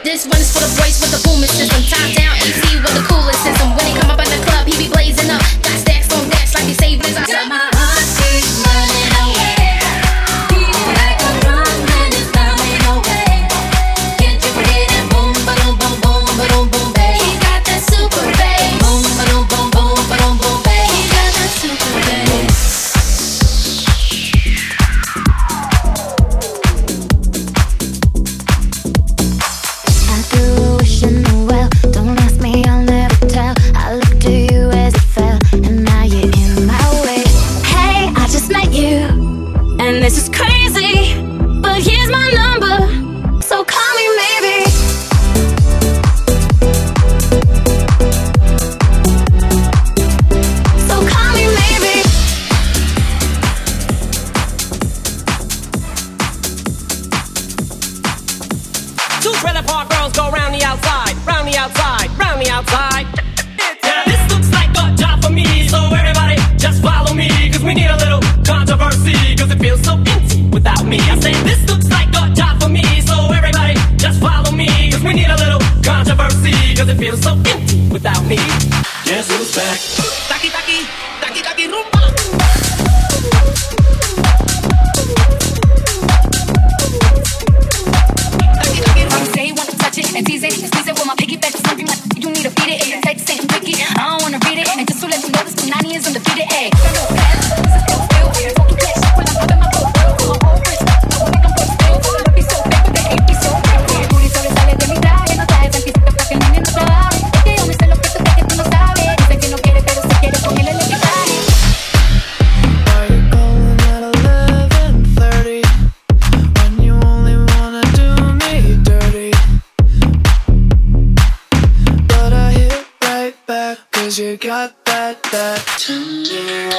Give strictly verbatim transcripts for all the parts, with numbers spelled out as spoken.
This one is for the boys with the booming system. Top down A C with the coolest system. When he come up in the club, he be blazing up. Got stacks on decks like he saved his eyes. My heart keeps running away. Beating like a drum and it's coming away. Can't you forget it? Boom, ba-dum, boom, boom, ba-dum, boom, bass. He got that super bass. Boom, ba-dum, boom, boom, ba-dum, boom, bass. He got that super bass. This is crazy, but here's my number, so call me maybe. So call me maybe. Two trailer park girls go round the outside, round the outside, round the outside. Yeah, this looks like a job for me, so everybody just follow me, cause we need a little controversy, cause it feels so empty without me. I say this looks like a job for me, so everybody just follow me, cause we need a little controversy, cause it feels so empty without me. Guess who's back? Taki taki, taki taki rumba. Say you wanna touch it and tease it, squeeze it with my piggyback, something like you need to beat it. It takes it and pick it. I don't wanna read it, and just to let you know this Punani is undefeated. Hey, you got that, that tender.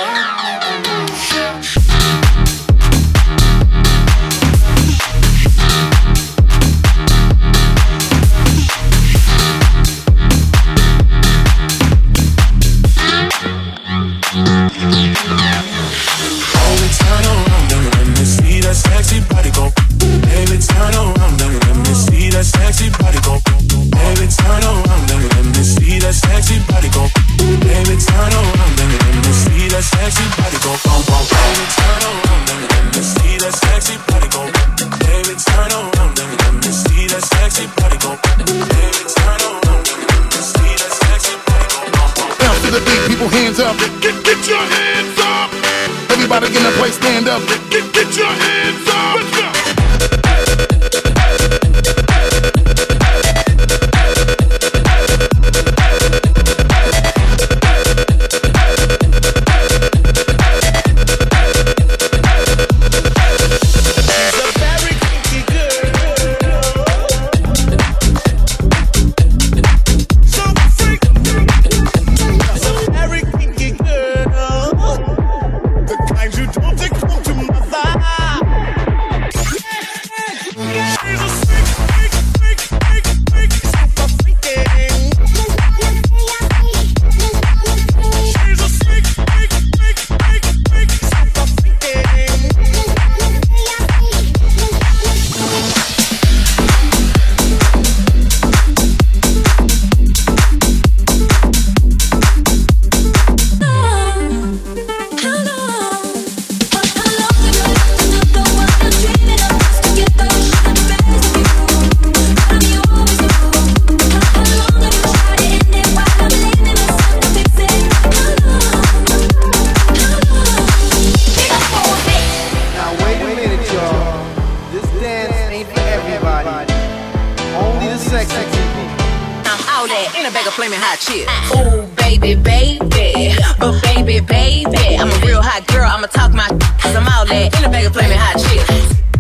Baby, turn around and let me see that sexy body go. Baby, turn around and let me see that sexy body go. Baby, turn around and let me see that sexy body go. Baby, turn around and let me see that sexy body go. Bum, bum. Baby, turn around and let me see that sexy body go. Baby, turn around and let me see that sexy body go. Baby, turn around and let me see that sexy body go. Bum, bum. Bounce to the beat, people hands up. Get, get, get your hands up. Everybody in the place, stand up. Get, get, get your hands up. Let's go. Ooh, baby, baby, but baby, baby, I'm a real hot girl. I'ma talk my cause I'm all that in a bag of flaming hot chips.